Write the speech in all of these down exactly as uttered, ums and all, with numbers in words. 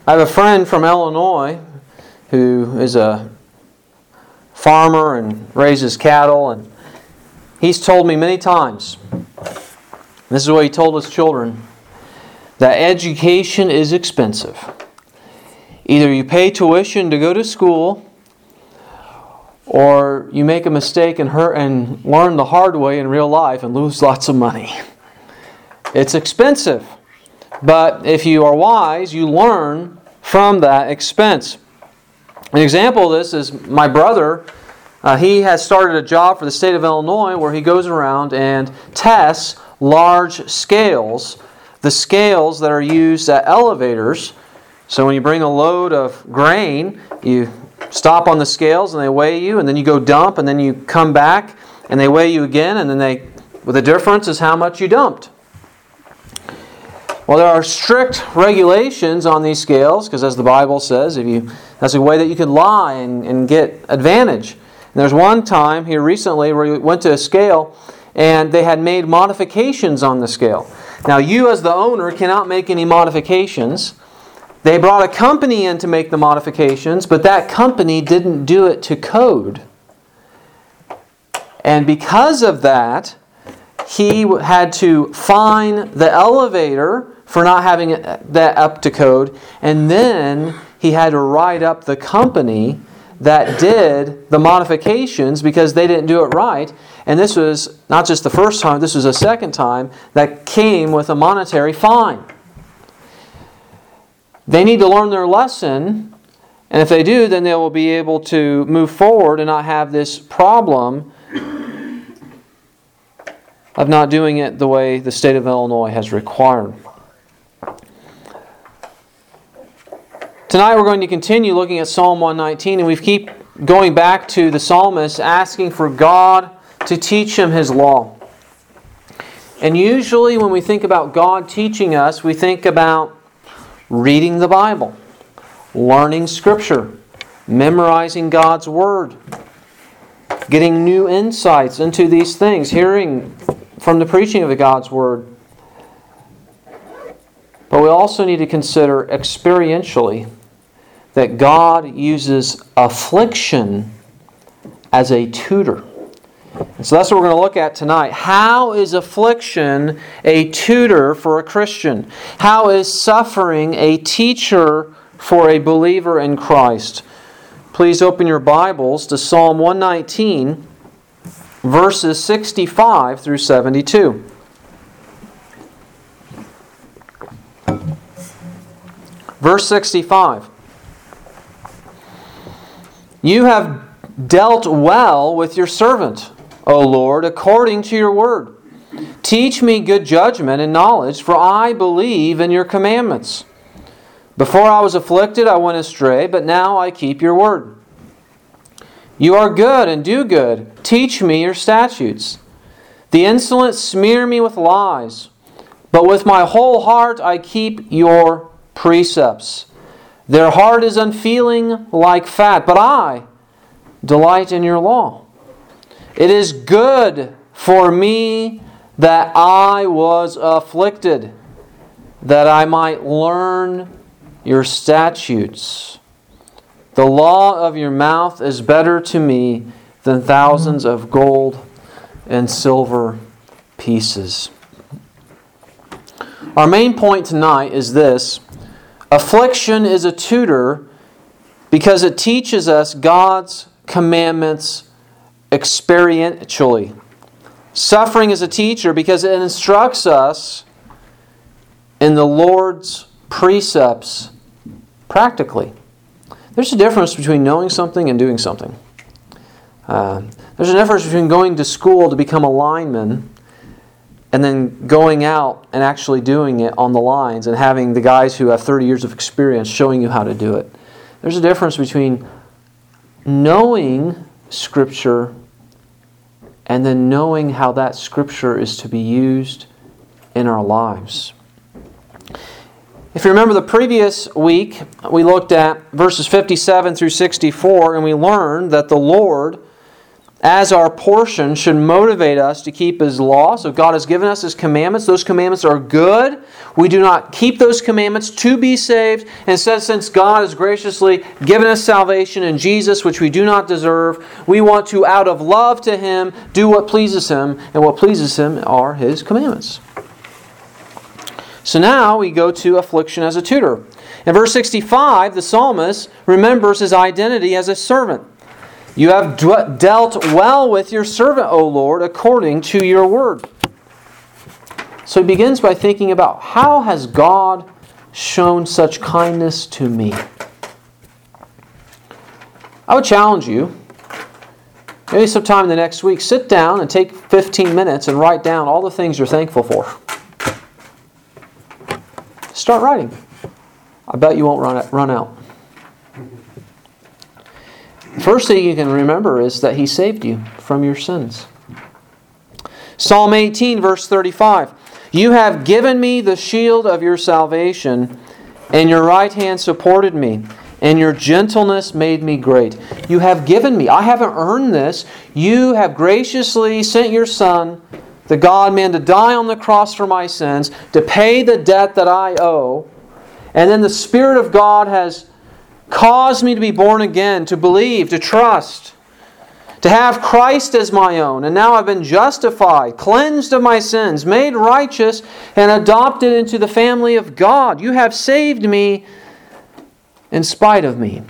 I have a friend from Illinois who is a farmer and raises cattle, and he's told me many times, this is what he told his children, that education is expensive. Either you pay tuition to go to school, or you make a mistake and hurt and learn the hard way in real life and lose lots of money. It's expensive. But if you are wise, you learn from that expense. An example of this is my brother. Uh, he has started a job for the state of Illinois where he goes around and tests large scales, the scales that are used at elevators. So when you bring a load of grain, you stop on the scales and they weigh you, and then you go dump, and then you come back and they weigh you again, and then they, well, the difference is how much you dumped. Well, there are strict regulations on these scales, because as the Bible says, if you that's a way that you could lie and, and get advantage. And there's one time here recently where we went to a scale and they had made modifications on the scale. Now you as the owner cannot make any modifications. They brought a company in to make the modifications, but that company didn't do it to code. And because of that, he had to fine the elevator for not having that up to code, and then he had to write up the company that did the modifications because they didn't do it right. And this was not just the first time, this was a second time that came with a monetary fine. They need to learn their lesson, and if they do, then they will be able to move forward and not have this problem of not doing it the way the state of Illinois has required. Tonight we're going to continue looking at Psalm one nineteen, and we keep going back to the psalmist asking for God to teach him His law. And usually when we think about God teaching us, we think about reading the Bible, learning Scripture, memorizing God's Word, getting new insights into these things, hearing from the preaching of the God's Word. But we also need to consider experientially that God uses affliction as a tutor. And so that's what we're going to look at tonight. How is affliction a tutor for a Christian? How is suffering a teacher for a believer in Christ? Please open your Bibles to Psalm one nineteen, verses sixty-five through seventy-two. Verse sixty-five. You have dealt well with your servant, O Lord, according to your word. Teach me good judgment and knowledge, for I believe in your commandments. Before I was afflicted, I went astray, but now I keep your word. You are good and do good. Teach me your statutes. The insolent smear me with lies, but with my whole heart I keep your precepts. Their heart is unfeeling like fat, but I delight in your law. It is good for me that I was afflicted, that I might learn your statutes. The law of your mouth is better to me than thousands of gold and silver pieces. Our main point tonight is this. Affliction is a tutor because it teaches us God's commandments experientially. Suffering is a teacher because it instructs us in the Lord's precepts practically. There's a difference between knowing something and doing something. Uh, there's a difference between going to school to become a lineman and then going out and actually doing it on the lines and having the guys who have thirty years of experience showing you how to do it. There's a difference between knowing Scripture and then knowing how that Scripture is to be used in our lives. If you remember the previous week, we looked at verses fifty-seven through sixty-four, and we learned that the Lord as our portion should motivate us to keep His law. So God has given us His commandments. Those commandments are good. We do not keep those commandments to be saved. And says, since God has graciously given us salvation in Jesus, which we do not deserve, we want to, out of love to Him, do what pleases Him. And what pleases Him are His commandments. So now we go to affliction as a tutor. In verse sixty-five, the psalmist remembers his identity as a servant. You have dealt well with your servant, O Lord, according to your word. So he begins by thinking about, how has God shown such kindness to me? I would challenge you, maybe sometime in the next week, sit down and take fifteen minutes and write down all the things you're thankful for. Start writing. I bet you won't run run out. First thing you can remember is that He saved you from your sins. Psalm eighteen, verse thirty-five. You have given me the shield of your salvation, and your right hand supported me, and your gentleness made me great. You have given me. I haven't earned this. You have graciously sent your Son, the God-man, to die on the cross for my sins, to pay the debt that I owe. And then the Spirit of God has caused me to be born again, to believe, to trust, to have Christ as my own. And now I've been justified, cleansed of my sins, made righteous, and adopted into the family of God. You have saved me in spite of me.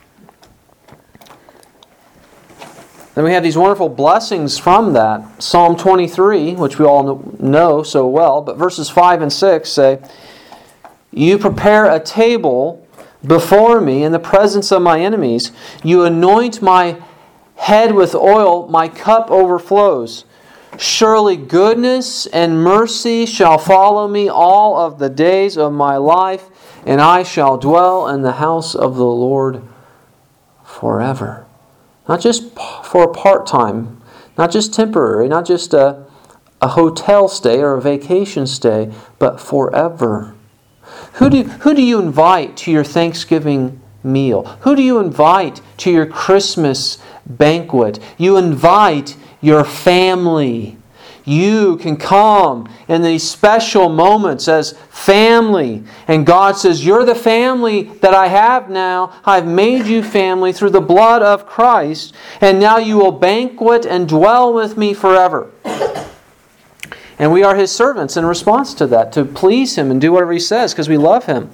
Then we have these wonderful blessings from that. Psalm twenty-three, which we all know so well, but verses five and six say, You prepare a table before me in the presence of my enemies. You anoint my head with oil, my cup overflows. Surely goodness and mercy shall follow me all of the days of my life, and I shall dwell in the house of the Lord forever. Not just for a part-time, not just temporary, not just a, a hotel stay or a vacation stay, but forever. Who do, who do you invite to your Thanksgiving meal? Who do you invite to your Christmas banquet? You invite your family. You can come in these special moments as family. And God says, you're the family that I have now. I've made you family through the blood of Christ. And now you will banquet and dwell with me forever. And we are His servants in response to that, to please Him and do whatever He says because we love Him.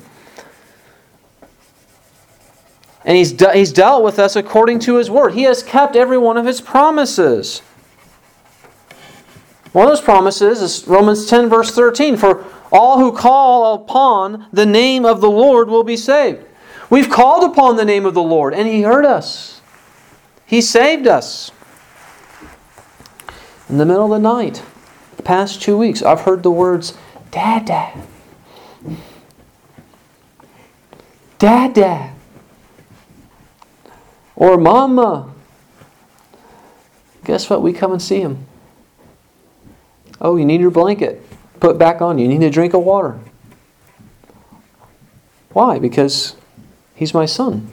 And He's, de- he's dealt with us according to His word. He has kept every one of His promises. One of those promises is Romans ten, verse thirteen. For all who call upon the name of the Lord will be saved. We've called upon the name of the Lord and He heard us. He saved us. In the middle of the night, the past two weeks, I've heard the words, Dada. Dada. Or Mama. Guess what? We come and see Him. Oh, you need your blanket. Put back on you. You need a drink of water. Why? Because He's my Son.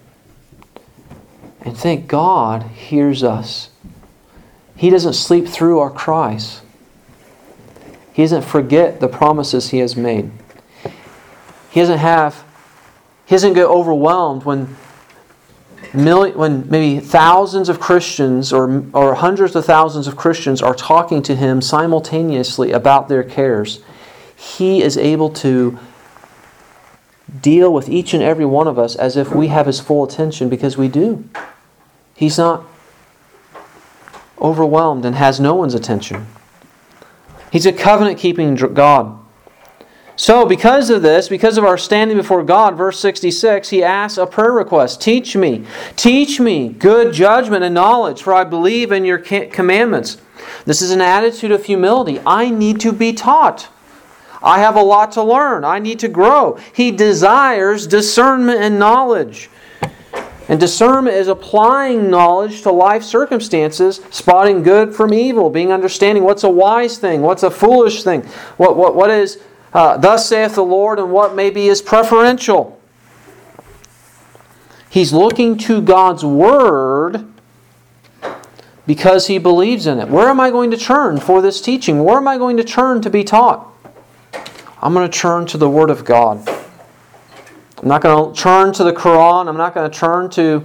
And thank God hears us. He doesn't sleep through our cries. He doesn't forget the promises He has made. He doesn't have, He doesn't get overwhelmed when Million, when maybe thousands of Christians or, or hundreds of thousands of Christians are talking to Him simultaneously about their cares. He is able to deal with each and every one of us as if we have His full attention, because we do. He's not overwhelmed and has no one's attention. He's a covenant-keeping God. So, because of this, because of our standing before God, verse sixty-six, he asks a prayer request. Teach me, teach me good judgment and knowledge, for I believe in your commandments. This is an attitude of humility. I need to be taught. I have a lot to learn. I need to grow. He desires discernment and knowledge. And discernment is applying knowledge to life circumstances, spotting good from evil, being understanding what's a wise thing, what's a foolish thing, what what what is Uh, thus saith the Lord, and what maybe is preferential. He's looking to God's Word because he believes in it. Where am I going to turn for this teaching? Where am I going to turn to be taught? I'm going to turn to the Word of God. I'm not going to turn to the Quran. I'm not going to turn to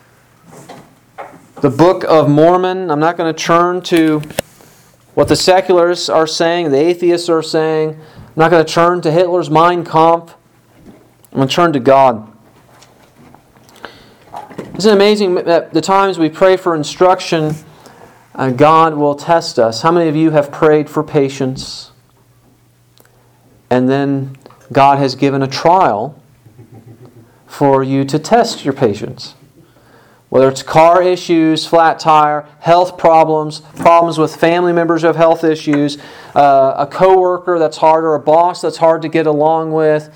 the Book of Mormon. I'm not going to turn to what the secularists are saying, the atheists are saying. I'm not going to turn to Hitler's Mein Kampf. I'm going to turn to God. Isn't it amazing that the times we pray for instruction, uh, God will test us? How many of you have prayed for patience, and then God has given a trial for you to test your patience? Whether it's car issues, flat tire, health problems, problems with family members who have health issues, uh, a coworker that's hard, or a boss that's hard to get along with.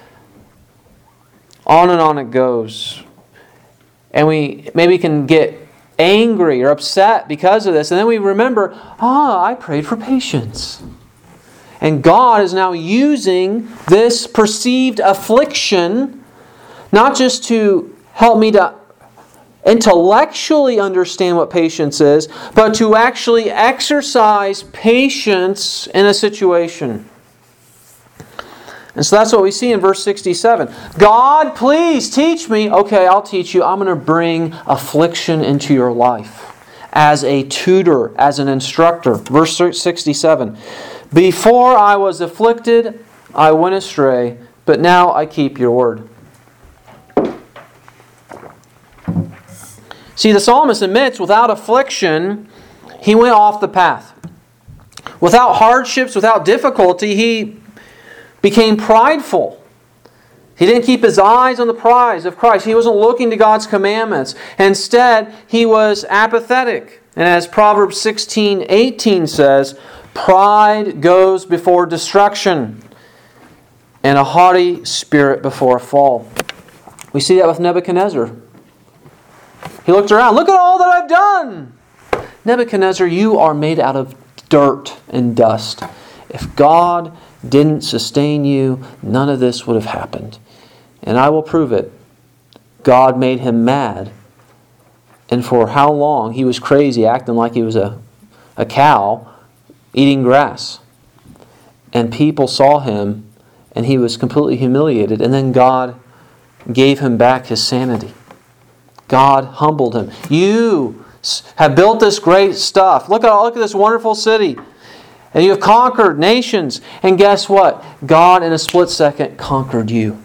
On and on it goes. And we maybe can get angry or upset because of this. And then we remember, ah, I prayed for patience. And God is now using this perceived affliction not just to help me to intellectually understand what patience is, but to actually exercise patience in a situation. And so that's what we see in verse sixty-seven. God, please teach me. Okay, I'll teach you. I'm going to bring affliction into your life as a tutor, as an instructor. Verse sixty-seven. Before I was afflicted, I went astray, but now I keep your word. See, the psalmist admits without affliction, he went off the path. Without hardships, without difficulty, he became prideful. He didn't keep his eyes on the prize of Christ. He wasn't looking to God's commandments. Instead, he was apathetic. And as Proverbs sixteen eighteen says, pride goes before destruction, and a haughty spirit before a fall. We see that with Nebuchadnezzar. He looked around. Look at all that I've done. Nebuchadnezzar, you are made out of dirt and dust. If God didn't sustain you, none of this would have happened. And I will prove it. God made him mad. And for how long? He was crazy, acting like he was a, a cow eating grass. And people saw him, and he was completely humiliated. And then God gave him back his sanity. God humbled him. You have built this great stuff. Look at look at this wonderful city. And you have conquered nations. And guess what? God in a split second conquered you.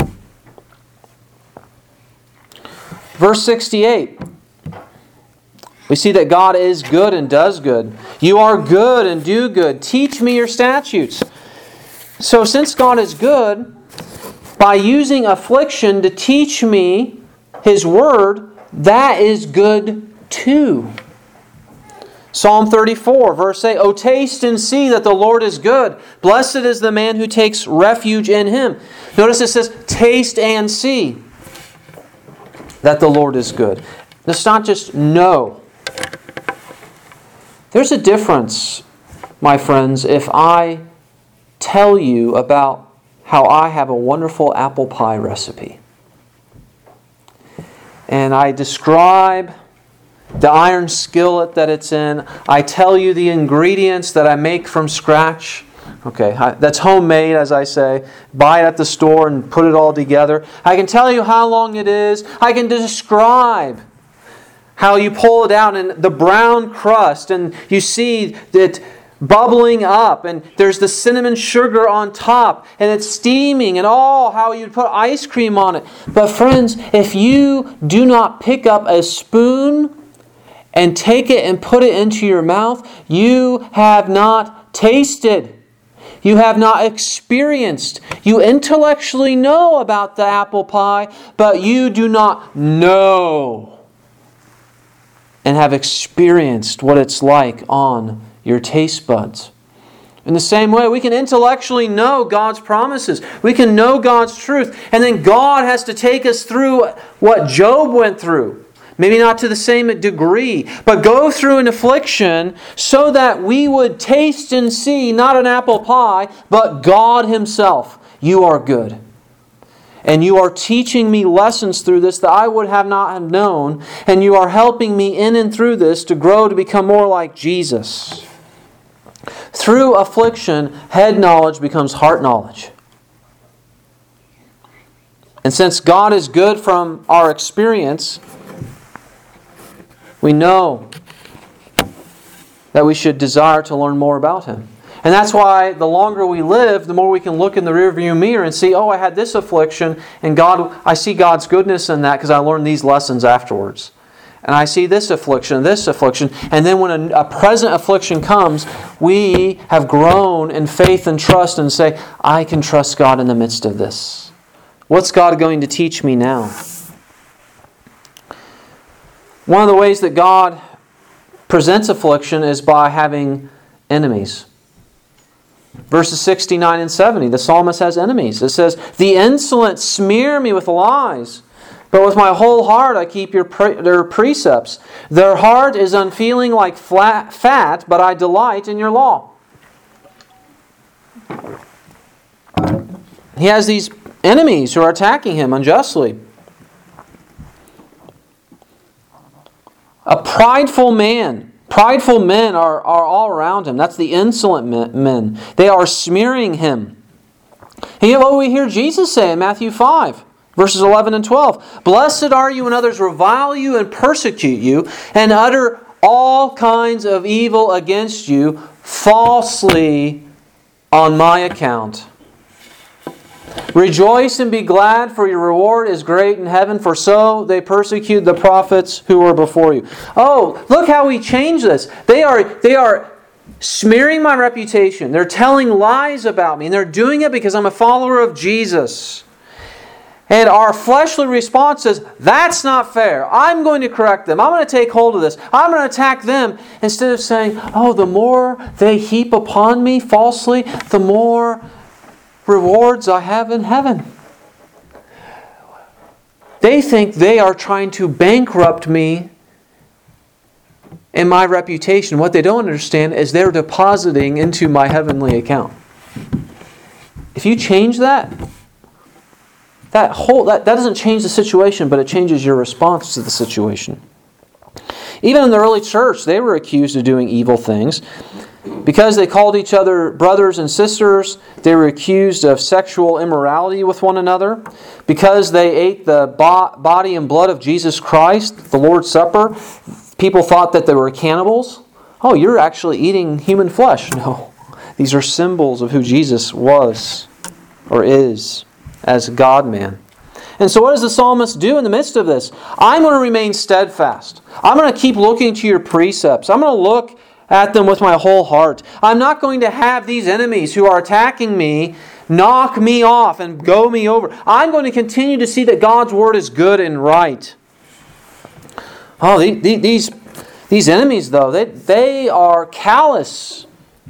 Verse sixty-eight. We see that God is good and does good. You are good and do good. Teach me your statutes. So since God is good, by using affliction to teach me His Word, that is good too. Psalm thirty-four, verse eight, O taste and see that the Lord is good. Blessed is the man who takes refuge in Him. Notice it says, taste and see that the Lord is good. It's not just know. There's a difference, my friends, if I tell you about how I have a wonderful apple pie recipe. And I describe the iron skillet that it's in. I tell you the ingredients that I make from scratch. Okay, that's homemade, as I say. Buy it at the store and put it all together. I can tell you how long it is. I can describe how you pull it out and the brown crust, and you see that bubbling up, and there's the cinnamon sugar on top, and it's steaming, and all how you put ice cream on it. But friends, if you do not pick up a spoon and take it and put it into your mouth, you have not tasted. You have not experienced. You intellectually know about the apple pie, but you do not know and have experienced what it's like on your taste buds. In the same way, we can intellectually know God's promises. We can know God's truth. And then God has to take us through what Job went through. Maybe not to the same degree, but go through an affliction so that we would taste and see not an apple pie, but God Himself. You are good. And you are teaching me lessons through this that I would have not have known. And you are helping me in and through this to grow to become more like Jesus. Through affliction, head knowledge becomes heart knowledge. And since God is good from our experience, we know that we should desire to learn more about Him. And that's why the longer we live, the more we can look in the rearview mirror and see, oh, I had this affliction, and God, I see God's goodness in that because I learned these lessons afterwards. And I see this affliction, this affliction, and then when a, a present affliction comes, we have grown in faith and trust and say, I can trust God in the midst of this. What's God going to teach me now? One of the ways that God presents affliction is by having enemies. Verses sixty-nine and seventy, the psalmist has enemies. It says, the insolent smear me with lies, but with my whole heart I keep your pre- their precepts. Their heart is unfeeling like flat, fat, but I delight in your law. He has these enemies who are attacking him unjustly. A prideful man. Prideful men are, are all around him. That's the insolent men. They are smearing him. And what we hear Jesus say in Matthew five, verses eleven and twelve. Blessed are you when others revile you and persecute you and utter all kinds of evil against you falsely on my account. Rejoice and be glad, for your reward is great in heaven, for so they persecute the prophets who were before you. Oh, look how we change this. They are, they are smearing my reputation. They're telling lies about me, and they're doing it because I'm a follower of Jesus. And our fleshly response is, that's not fair. I'm going to correct them. I'm going to take hold of this. I'm going to attack them. Instead of saying, oh, the more they heap upon me falsely, the more rewards I have in heaven. They think they are trying to bankrupt me and my reputation. What they don't understand is they're depositing into my heavenly account. If you change that, that whole that, that doesn't change the situation, but it changes your response to the situation. Even in the early church, they were accused of doing evil things. Because they called each other brothers and sisters, they were accused of sexual immorality with one another. Because they ate the body and blood of Jesus Christ, the Lord's Supper, people thought that they were cannibals. Oh, you're actually eating human flesh. No, these are symbols of who Jesus was or is as God-man. And so what does the psalmist do in the midst of this? I'm going to remain steadfast. I'm going to keep looking to your precepts. I'm going to look at them with my whole heart. I'm not going to have these enemies who are attacking me knock me off and go me over. I'm going to continue to see that God's Word is good and right. Oh, these, these enemies, though, they, they are callous.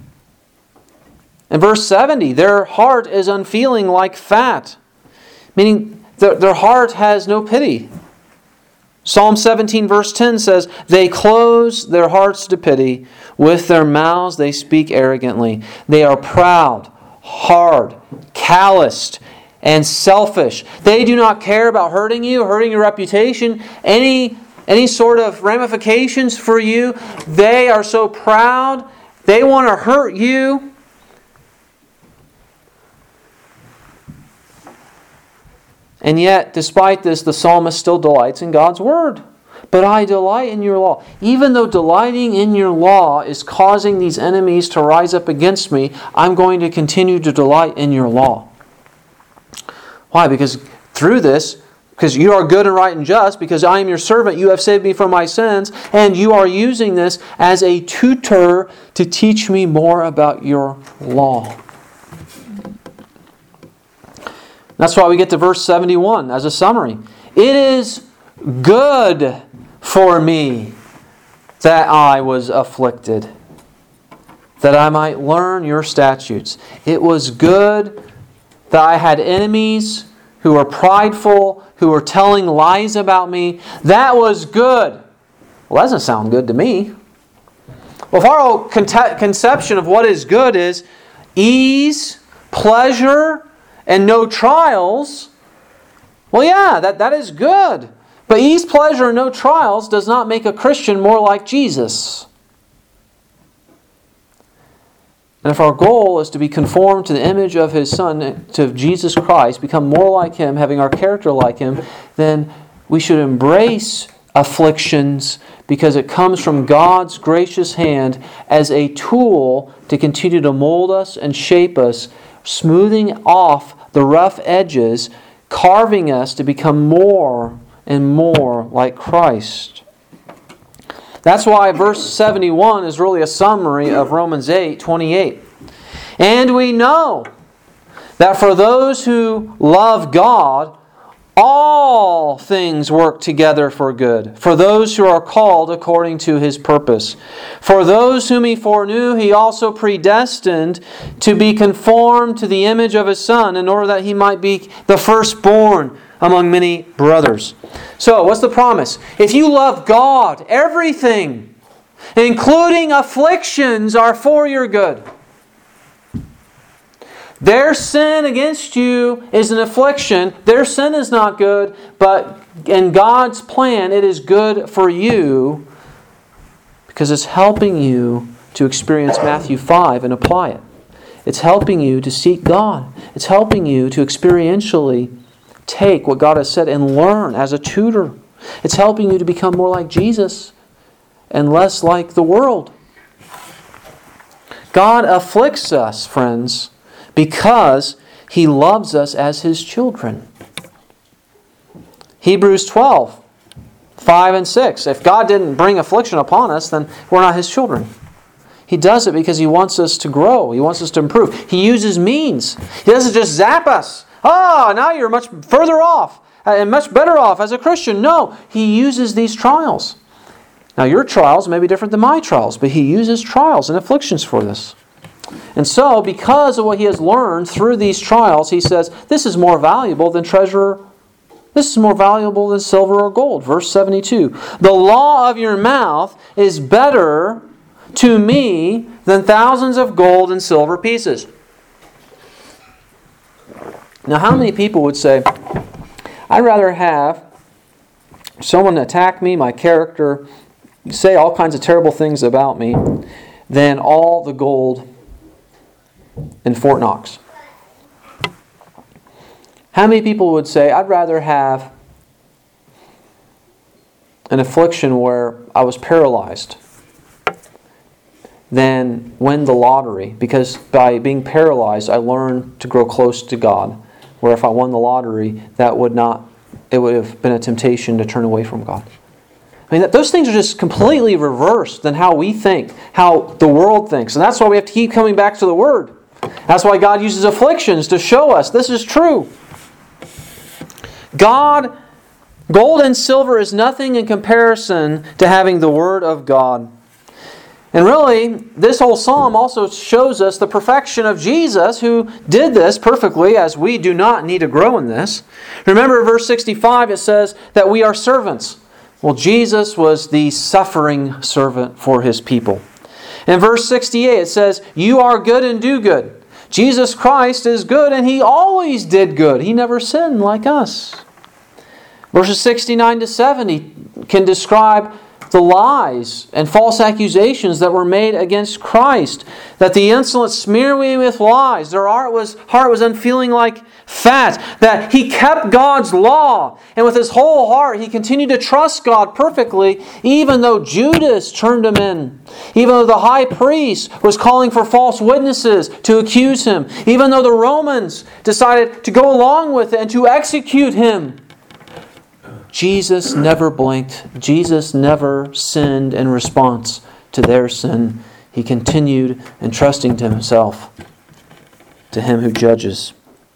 In verse seventy, their heart is unfeeling like fat, meaning their, their heart has no pity. Psalm seventeen verse ten says, they close their hearts to pity. With their mouths they speak arrogantly. They are proud, hard, calloused, and selfish. They do not care about hurting you, hurting your reputation, any, any sort of ramifications for you. They are so proud. They want to hurt you. And yet, despite this, the psalmist still delights in God's Word. But I delight in your law. Even though delighting in your law is causing these enemies to rise up against me, I'm going to continue to delight in your law. Why? Because through this, because you are good and right and just, because I am your servant, you have saved me from my sins, and you are using this as a tutor to teach me more about your law. That's why we get to verse seventy-one as a summary. It is good for me that I was afflicted, that I might learn your statutes. It was good that I had enemies who were prideful, who were telling lies about me. That was good. Well, that doesn't sound good to me. Well, if our whole conception of what is good is ease, pleasure, and no trials, Well, yeah, that, that is good. But ease, pleasure, and no trials does not make a Christian more like Jesus. And if our goal is to be conformed to the image of His Son, to Jesus Christ, become more like Him, having our character like Him, then we should embrace afflictions because it comes from God's gracious hand as a tool to continue to mold us and shape us, smoothing off the rough edges, carving us to become more and more like Christ. That's why verse seventy-one is really a summary of Romans eight twenty-eight. And we know that for those who love God, all things work together for good, for those who are called according to His purpose. For those whom He foreknew, He also predestined to be conformed to the image of His Son, in order that He might be the firstborn among many brothers. So, what's the promise? If you love God, everything, including afflictions, are for your good. Their sin against you is an affliction. Their sin is not good, but in God's plan, it is good for you because it's helping you to experience Matthew five and apply it. It's helping you to seek God. It's helping you to experientially take what God has said and learn as a tutor. It's helping you to become more like Jesus and less like the world. God afflicts us, friends, because He loves us as His children. Hebrews twelve, five and six. If God didn't bring affliction upon us, then we're not His children. He does it because He wants us to grow. He wants us to improve. He uses means. He doesn't just zap us. Ah, oh, now you're much further off and much better off as a Christian. No, He uses these trials. Now your trials may be different than my trials, but He uses trials and afflictions for this. And so, because of what He has learned through these trials, He says, this is more valuable than treasure. This is more valuable than silver or gold. Verse seventy-two. The law of your mouth is better to me than thousands of gold and silver pieces. Now, how many people would say, I'd rather have someone attack me, my character, say all kinds of terrible things about me, than all the gold in Fort Knox? How many people would say, I'd rather have an affliction where I was paralyzed than win the lottery? Because by being paralyzed, I learned to grow close to God. Where if I won the lottery, that would not, it would have been a temptation to turn away from God. I mean, those things are just completely reversed than how we think, how the world thinks. And that's why we have to keep coming back to the Word. That's why God uses afflictions to show us this is true. God, gold and silver is nothing in comparison to having the Word of God. And really, this whole psalm also shows us the perfection of Jesus, who did this perfectly, as we do not need to grow in this. Remember, verse sixty-five, it says that we are servants. Well, Jesus was the suffering servant for His people. In verse sixty-eight, it says, you are good and do good. Jesus Christ is good, and He always did good. He never sinned like us. Verses sixty-nine to seventy can describe the lies and false accusations that were made against Christ. That the insolent smear me with lies. Their heart was, heart was unfeeling like fat. That He kept God's law. And with his whole heart, he continued to trust God perfectly, even though Judas turned him in. Even though the high priest was calling for false witnesses to accuse him. Even though the Romans decided to go along with it and to execute him. Jesus never blinked. Jesus never sinned in response to their sin. He continued entrusting to Himself, to Him who judges.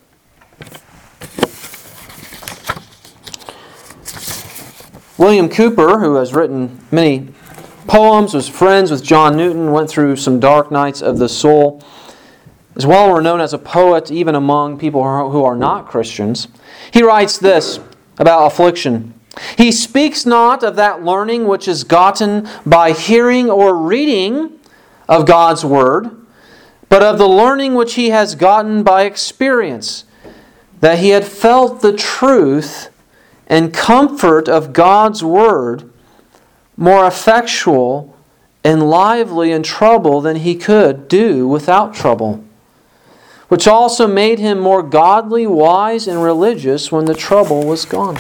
William Cooper, who has written many poems, was friends with John Newton, went through some dark nights of the soul, is well known as a poet even among people who are not Christians. He writes this about affliction. He speaks not of that learning which is gotten by hearing or reading of God's Word, but of the learning which he has gotten by experience. that he had felt the truth and comfort of God's Word more effectual and lively in trouble than he could do without trouble, which also made him more godly, wise, and religious when the trouble was gone.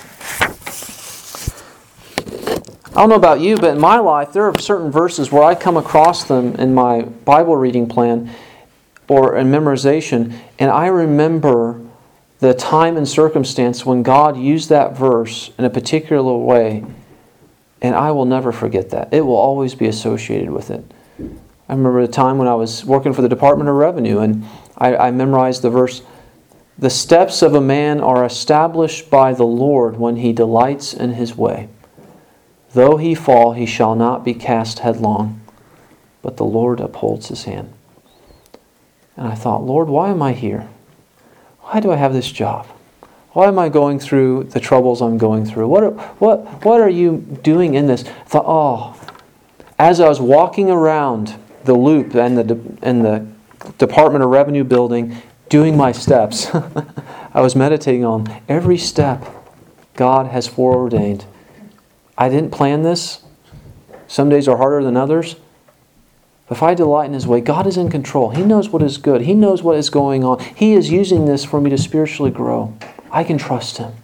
I don't know about you, but in my life, there are certain verses where I come across them in my Bible reading plan or in memorization, and I remember the time and circumstance when God used that verse in a particular way, and I will never forget that. It will always be associated with it. I remember the time when I was working for the Department of Revenue, and I, I memorized the verse, "The steps of a man are established by the Lord when he delights in his way. Though he fall, he shall not be cast headlong, but the Lord upholds his hand." And I thought, Lord, why am I here? Why do I have this job? Why am I going through the troubles I'm going through? What are, what, what are you doing in this? I thought, oh, as I was walking around the loop and the, and the Department of Revenue building, doing my steps, I was meditating on every step God has foreordained. I didn't plan this. Some days are harder than others. But if I delight in His way, God is in control. He knows what is good. He knows what is going on. He is using this for me to spiritually grow. I can trust Him.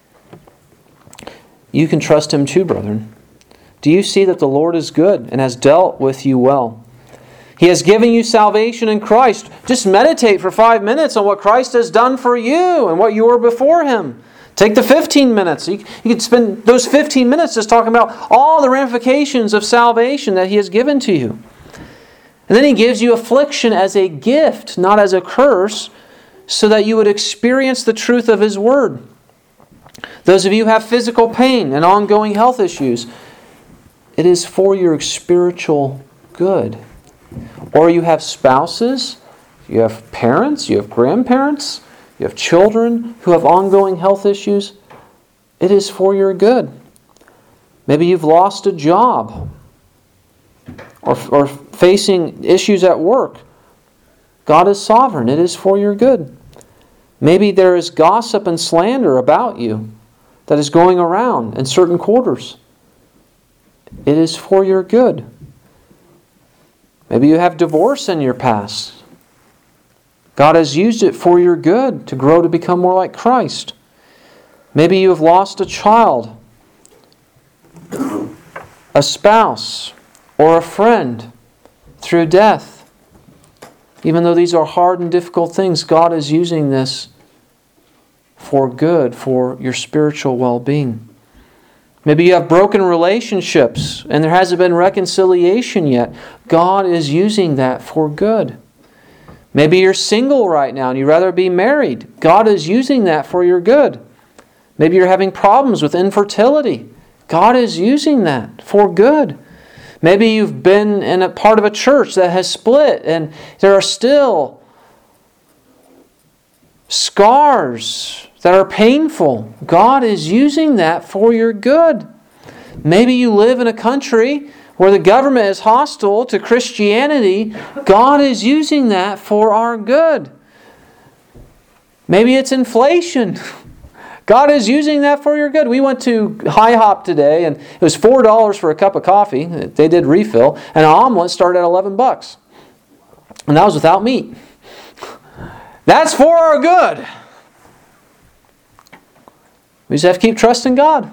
You can trust Him too, brethren. Do you see that the Lord is good and has dealt with you well? He has given you salvation in Christ. Just meditate for five minutes on what Christ has done for you and what you were before Him. Take the fifteen minutes. You, you could spend those fifteen minutes just talking about all the ramifications of salvation that He has given to you. And then He gives you affliction as a gift, not as a curse, so that you would experience the truth of His Word. Those of you who have physical pain and ongoing health issues, it is for your spiritual good. Or you have spouses, you have parents, you have grandparents, you have children who have ongoing health issues. It is for your good. Maybe you've lost a job or, or facing issues at work. God is sovereign. It is for your good. Maybe there is gossip and slander about you that is going around in certain quarters. It is for your good. Maybe you have divorce in your past. God has used it for your good to grow to become more like Christ. Maybe you have lost a child, a spouse, or a friend through death. Even though these are hard and difficult things, God is using this for good, for your spiritual well-being. Maybe you have broken relationships and there hasn't been reconciliation yet. God is using that for good. Maybe you're single right now and you'd rather be married. God is using that for your good. Maybe you're having problems with infertility. God is using that for good. Maybe you've been in a part of a church that has split and there are still scars that are painful. God is using that for your good. Maybe you live in a country where the government is hostile to Christianity. God is using that for our good. Maybe it's inflation. God is using that for your good. We went to IHOP today and it was four dollars for a cup of coffee. They did refill. And an omelet started at eleven bucks. And that was without meat. That's for our good. We just have to keep trusting God.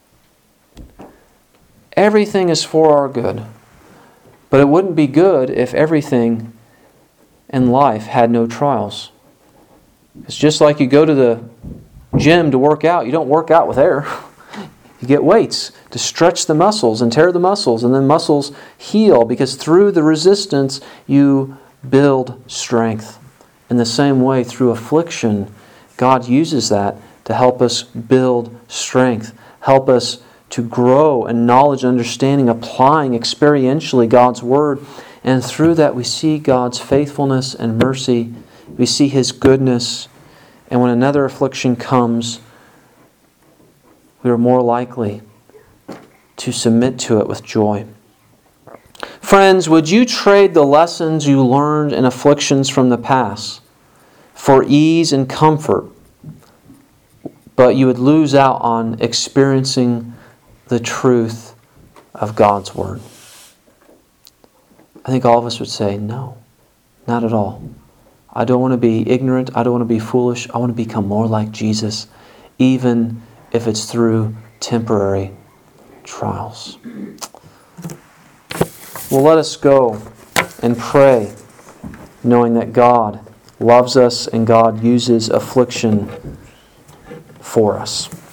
Everything is for our good. But it wouldn't be good if everything in life had no trials. It's just like you go to the gym to work out. You don't work out with air. You get weights to stretch the muscles and tear the muscles, and then muscles heal because through the resistance you build strength. In the same way, through affliction, God uses that to help us build strength, help us to grow in knowledge and understanding, applying experientially God's Word. And through that we see God's faithfulness and mercy. We see His goodness. And when another affliction comes, we are more likely to submit to it with joy. Friends, would you trade the lessons you learned in afflictions from the past for ease and comfort but you would lose out on experiencing the truth of God's Word. I think all of us would say, no, not at all. I don't want to be ignorant. I don't want to be foolish. I want to become more like Jesus, even if it's through temporary trials. Well, let us go and pray, knowing that God loves us and God uses affliction for us.